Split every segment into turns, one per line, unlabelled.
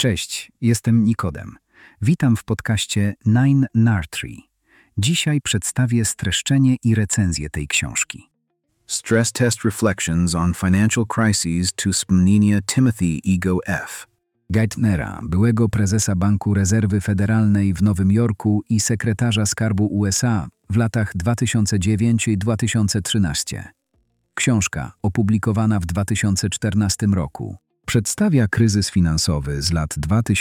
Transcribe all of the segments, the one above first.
Cześć, jestem Nikodem. Witam w podcaście 9NAR3. Dzisiaj przedstawię streszczenie i recenzję tej książki.
Stress Test Reflections on Financial Crises to Wspomnienia Timothy Ego F.
Geithnera, byłego prezesa Banku Rezerwy Federalnej w Nowym Jorku i sekretarza Skarbu USA w latach 2009 i 2013. Książka, opublikowana w 2014 roku, przedstawia kryzys finansowy z lat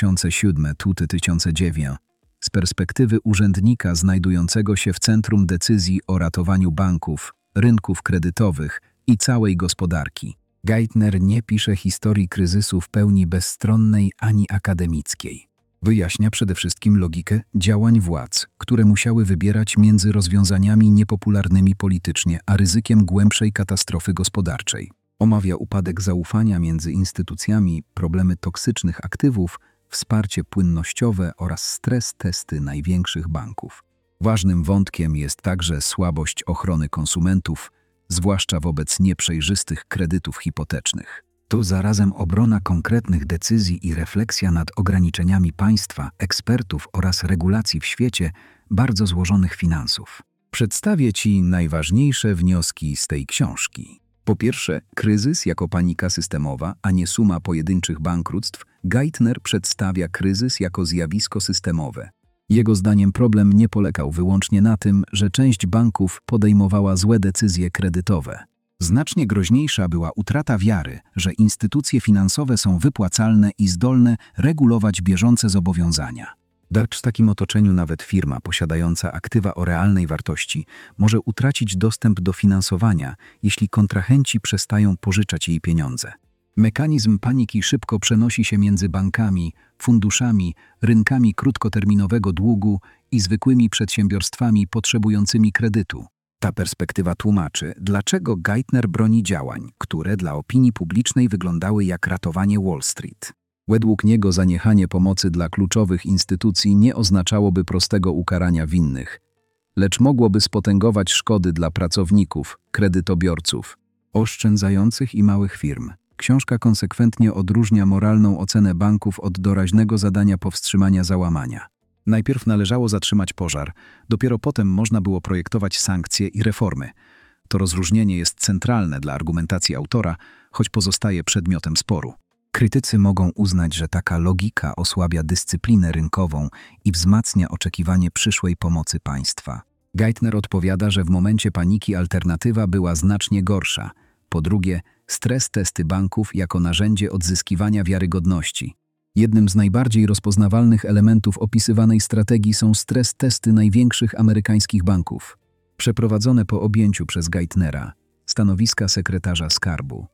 2007–2009 z perspektywy urzędnika znajdującego się w centrum decyzji o ratowaniu banków, rynków kredytowych i całej gospodarki. Geithner nie pisze historii kryzysu w pełni bezstronnej ani akademickiej. Wyjaśnia przede wszystkim logikę działań władz, które musiały wybierać między rozwiązaniami niepopularnymi politycznie a ryzykiem głębszej katastrofy gospodarczej. Omawia upadek zaufania między instytucjami, problemy toksycznych aktywów, wsparcie płynnościowe oraz stres testy największych banków. Ważnym wątkiem jest także słabość ochrony konsumentów, zwłaszcza wobec nieprzejrzystych kredytów hipotecznych. To zarazem obrona konkretnych decyzji i refleksja nad ograniczeniami państwa, ekspertów oraz regulacji w świecie bardzo złożonych finansów. Przedstawię Ci najważniejsze wnioski z tej książki. Po pierwsze, kryzys jako panika systemowa, a nie suma pojedynczych bankructw. Geithner przedstawia kryzys jako zjawisko systemowe. Jego zdaniem problem nie polegał wyłącznie na tym, że część banków podejmowała złe decyzje kredytowe. Znacznie groźniejsza była utrata wiary, że instytucje finansowe są wypłacalne i zdolne regulować bieżące zobowiązania. W takim otoczeniu nawet firma posiadająca aktywa o realnej wartości może utracić dostęp do finansowania, jeśli kontrahenci przestają pożyczać jej pieniądze. Mechanizm paniki szybko przenosi się między bankami, funduszami, rynkami krótkoterminowego długu i zwykłymi przedsiębiorstwami potrzebującymi kredytu. Ta perspektywa tłumaczy, dlaczego Geithner broni działań, które dla opinii publicznej wyglądały jak ratowanie Wall Street. Według niego zaniechanie pomocy dla kluczowych instytucji nie oznaczałoby prostego ukarania winnych, lecz mogłoby spotęgować szkody dla pracowników, kredytobiorców, oszczędzających i małych firm. Książka konsekwentnie odróżnia moralną ocenę banków od doraźnego zadania powstrzymania załamania. Najpierw należało zatrzymać pożar, dopiero potem można było projektować sankcje i reformy. To rozróżnienie jest centralne dla argumentacji autora, choć pozostaje przedmiotem sporu. Krytycy mogą uznać, że taka logika osłabia dyscyplinę rynkową i wzmacnia oczekiwanie przyszłej pomocy państwa. Geithner odpowiada, że w momencie paniki alternatywa była znacznie gorsza. Po drugie, stres testy banków jako narzędzie odzyskiwania wiarygodności. Jednym z najbardziej rozpoznawalnych elementów opisywanej strategii są stres testy największych amerykańskich banków, przeprowadzone po objęciu przez Geithnera stanowiska sekretarza skarbu.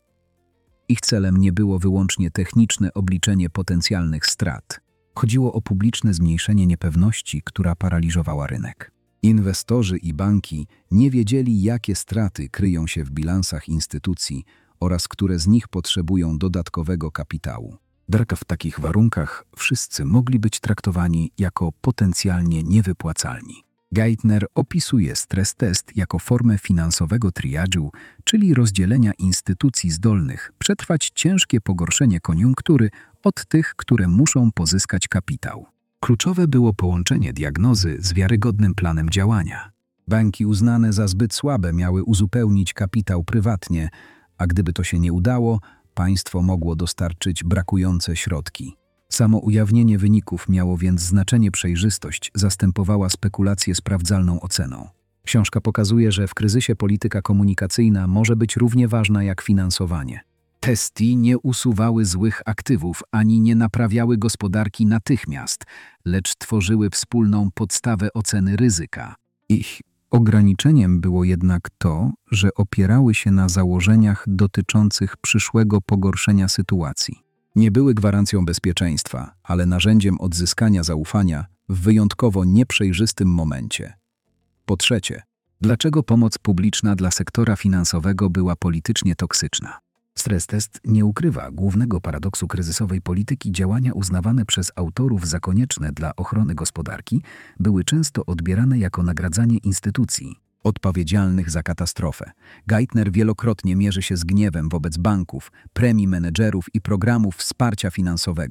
Ich celem nie było wyłącznie techniczne obliczenie potencjalnych strat. Chodziło o publiczne zmniejszenie niepewności, która paraliżowała rynek. Inwestorzy i banki nie wiedzieli, jakie straty kryją się w bilansach instytucji oraz które z nich potrzebują dodatkowego kapitału. W takich warunkach wszyscy mogli być traktowani jako potencjalnie niewypłacalni. Geithner opisuje stres test jako formę finansowego triadżu, czyli rozdzielenia instytucji zdolnych przetrwać ciężkie pogorszenie koniunktury od tych, które muszą pozyskać kapitał. Kluczowe było połączenie diagnozy z wiarygodnym planem działania. Banki uznane za zbyt słabe miały uzupełnić kapitał prywatnie, a gdyby to się nie udało, państwo mogło dostarczyć brakujące środki. Samo ujawnienie wyników miało więc znaczenie, przejrzystość zastępowała spekulację sprawdzalną oceną. Książka pokazuje, że w kryzysie polityka komunikacyjna może być równie ważna jak finansowanie. Testy nie usuwały złych aktywów ani nie naprawiały gospodarki natychmiast, lecz tworzyły wspólną podstawę oceny ryzyka. Ich ograniczeniem było jednak to, że opierały się na założeniach dotyczących przyszłego pogorszenia sytuacji. Nie były gwarancją bezpieczeństwa, ale narzędziem odzyskania zaufania w wyjątkowo nieprzejrzystym momencie. Po trzecie, dlaczego pomoc publiczna dla sektora finansowego była politycznie toksyczna? Stres test nie ukrywa głównego paradoksu kryzysowej polityki. Działania uznawane przez autorów za konieczne dla ochrony gospodarki były często odbierane jako nagradzanie instytucji odpowiedzialnych za katastrofę. Geithner wielokrotnie mierzy się z gniewem wobec banków, premii menedżerów i programów wsparcia finansowego.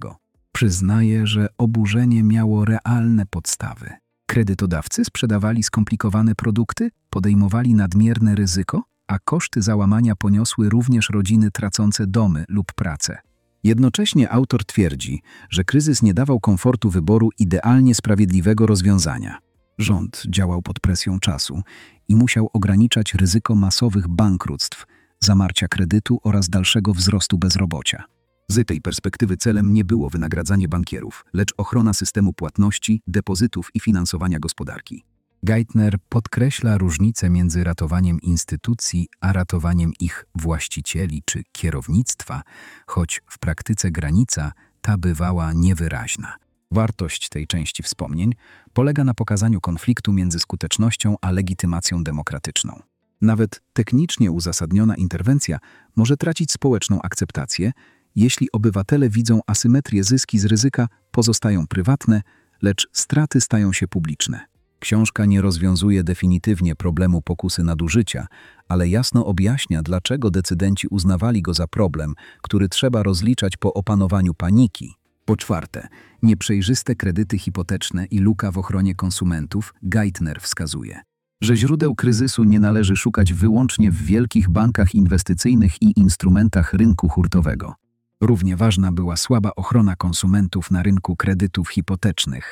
Przyznaje, że oburzenie miało realne podstawy. Kredytodawcy sprzedawali skomplikowane produkty, podejmowali nadmierne ryzyko, a koszty załamania poniosły również rodziny tracące domy lub pracę. Jednocześnie autor twierdzi, że kryzys nie dawał komfortu wyboru idealnie sprawiedliwego rozwiązania. Rząd działał pod presją czasu i musiał ograniczać ryzyko masowych bankructw, zamarcia kredytu oraz dalszego wzrostu bezrobocia. Z tej perspektywy celem nie było wynagradzanie bankierów, lecz ochrona systemu płatności, depozytów i finansowania gospodarki. Geithner podkreśla różnicę między ratowaniem instytucji a ratowaniem ich właścicieli czy kierownictwa, choć w praktyce granica ta bywała niewyraźna. Wartość tej części wspomnień polega na pokazaniu konfliktu między skutecznością a legitymacją demokratyczną. Nawet technicznie uzasadniona interwencja może tracić społeczną akceptację, jeśli obywatele widzą asymetrię, zyski z ryzyka pozostają prywatne, lecz straty stają się publiczne. Książka nie rozwiązuje definitywnie problemu pokusy nadużycia, ale jasno objaśnia, dlaczego decydenci uznawali go za problem, który trzeba rozliczać po opanowaniu paniki. Po czwarte, nieprzejrzyste kredyty hipoteczne i luka w ochronie konsumentów. Geithner wskazuje, że źródeł kryzysu nie należy szukać wyłącznie w wielkich bankach inwestycyjnych i instrumentach rynku hurtowego. Równie ważna była słaba ochrona konsumentów na rynku kredytów hipotecznych.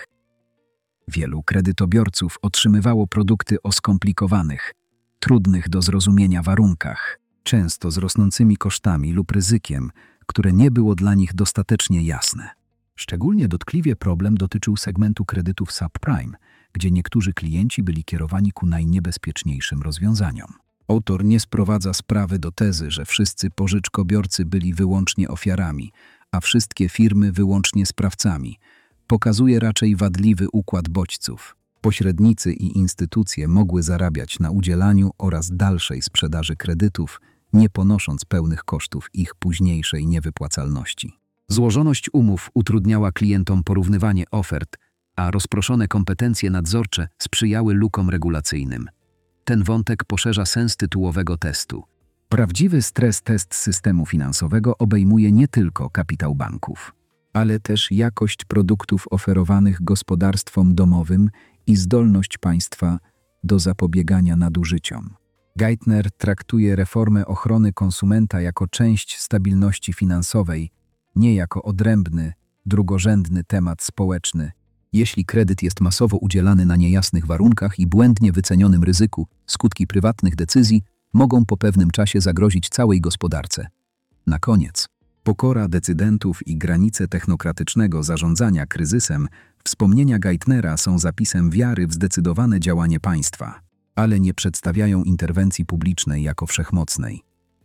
Wielu kredytobiorców otrzymywało produkty o skomplikowanych, trudnych do zrozumienia warunkach, często z rosnącymi kosztami lub ryzykiem, które nie było dla nich dostatecznie jasne. Szczególnie dotkliwie problem dotyczył segmentu kredytów subprime, gdzie niektórzy klienci byli kierowani ku najniebezpieczniejszym rozwiązaniom. Autor nie sprowadza sprawy do tezy, że wszyscy pożyczkobiorcy byli wyłącznie ofiarami, a wszystkie firmy wyłącznie sprawcami. Pokazuje raczej wadliwy układ bodźców. Pośrednicy i instytucje mogły zarabiać na udzielaniu oraz dalszej sprzedaży kredytów, nie ponosząc pełnych kosztów ich późniejszej niewypłacalności. Złożoność umów utrudniała klientom porównywanie ofert, a rozproszone kompetencje nadzorcze sprzyjały lukom regulacyjnym. Ten wątek poszerza sens tytułowego testu. Prawdziwy stres test systemu finansowego obejmuje nie tylko kapitał banków, ale też jakość produktów oferowanych gospodarstwom domowym i zdolność państwa do zapobiegania nadużyciom. Geithner traktuje reformę ochrony konsumenta jako część stabilności finansowej, nie jako odrębny, drugorzędny temat społeczny. Jeśli kredyt jest masowo udzielany na niejasnych warunkach i błędnie wycenionym ryzyku, skutki prywatnych decyzji mogą po pewnym czasie zagrozić całej gospodarce. Na koniec, pokora decydentów i granice technokratycznego zarządzania kryzysem, wspomnienia Geithnera są zapisem wiary w zdecydowane działanie państwa, ale nie przedstawiają interwencji publicznej jako wszechmocnej.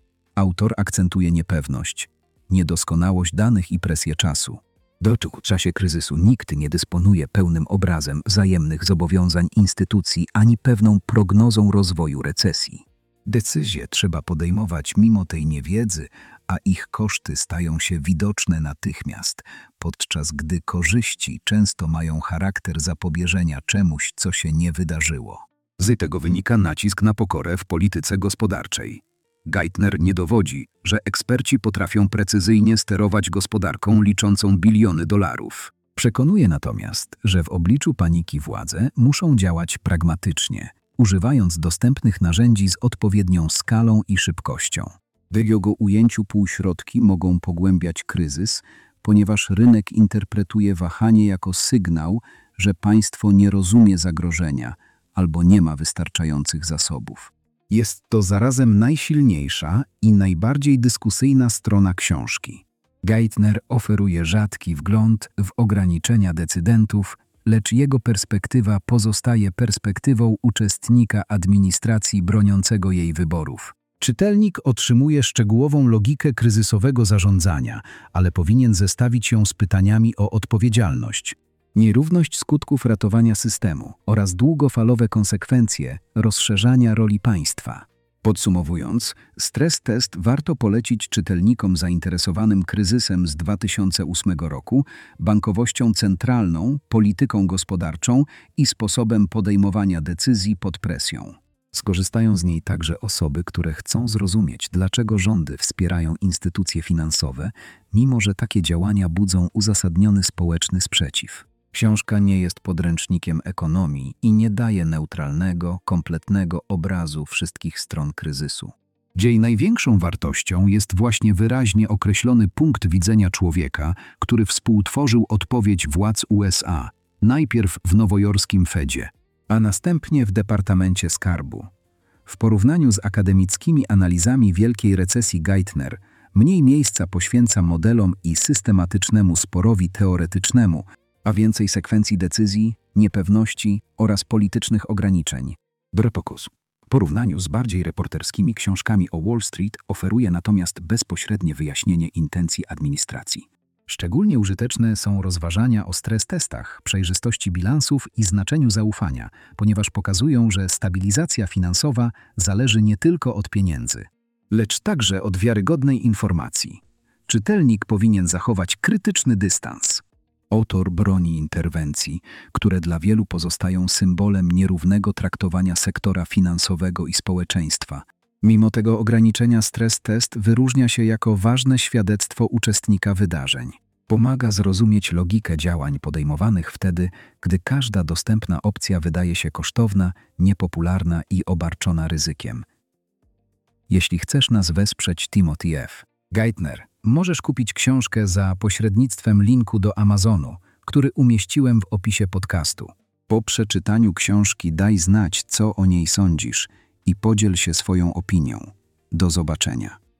Autor akcentuje niepewność, niedoskonałość danych i presję czasu. W czasie kryzysu nikt nie dysponuje pełnym obrazem wzajemnych zobowiązań instytucji ani pewną prognozą rozwoju recesji. Decyzje trzeba podejmować mimo tej niewiedzy, a ich koszty stają się widoczne natychmiast, podczas gdy korzyści często mają charakter zapobieżenia czemuś, co się nie wydarzyło. Z tego wynika nacisk na pokorę w polityce gospodarczej. Geithner nie dowodzi, że eksperci potrafią precyzyjnie sterować gospodarką liczącą biliony dolarów. Przekonuje natomiast, że w obliczu paniki władze muszą działać pragmatycznie, używając dostępnych narzędzi z odpowiednią skalą i szybkością. W jego ujęciu półśrodki mogą pogłębiać kryzys, ponieważ rynek interpretuje wahanie jako sygnał, że państwo nie rozumie zagrożenia albo nie ma wystarczających zasobów. Jest to zarazem najsilniejsza i najbardziej dyskusyjna strona książki. Geithner oferuje rzadki wgląd w ograniczenia decydentów, lecz jego perspektywa pozostaje perspektywą uczestnika administracji broniącego jej wyborów. Czytelnik otrzymuje szczegółową logikę kryzysowego zarządzania, ale powinien zestawić ją z pytaniami o odpowiedzialność, nierówność skutków ratowania systemu oraz długofalowe konsekwencje rozszerzania roli państwa. Podsumowując, stres test warto polecić czytelnikom zainteresowanym kryzysem z 2008 roku, bankowością centralną, polityką gospodarczą i sposobem podejmowania decyzji pod presją. Skorzystają z niej także osoby, które chcą zrozumieć, dlaczego rządy wspierają instytucje finansowe, mimo że takie działania budzą uzasadniony społeczny sprzeciw. Książka nie jest podręcznikiem ekonomii i nie daje neutralnego, kompletnego obrazu wszystkich stron kryzysu. Jej największą wartością jest właśnie wyraźnie określony punkt widzenia człowieka, który współtworzył odpowiedź władz USA, najpierw w nowojorskim Fedzie, a następnie w Departamencie Skarbu. W porównaniu z akademickimi analizami wielkiej recesji Geithner mniej miejsca poświęca modelom i systematycznemu sporowi teoretycznemu, a więcej sekwencji decyzji, niepewności oraz politycznych ograniczeń. Brepocus w porównaniu z bardziej reporterskimi książkami o Wall Street oferuje natomiast bezpośrednie wyjaśnienie intencji administracji. Szczególnie użyteczne są rozważania o stres testach, przejrzystości bilansów i znaczeniu zaufania, ponieważ pokazują, że stabilizacja finansowa zależy nie tylko od pieniędzy, lecz także od wiarygodnej informacji. Czytelnik powinien zachować krytyczny dystans. Autor broni interwencji, które dla wielu pozostają symbolem nierównego traktowania sektora finansowego i społeczeństwa. Mimo tego ograniczenia stres test wyróżnia się jako ważne świadectwo uczestnika wydarzeń. Pomaga zrozumieć logikę działań podejmowanych wtedy, gdy każda dostępna opcja wydaje się kosztowna, niepopularna i obarczona ryzykiem. Jeśli chcesz nas wesprzeć, Timothy F. Geithner, możesz kupić książkę za pośrednictwem linku do Amazonu, który umieściłem w opisie podcastu. Po przeczytaniu książki daj znać, co o niej sądzisz i podziel się swoją opinią. Do zobaczenia.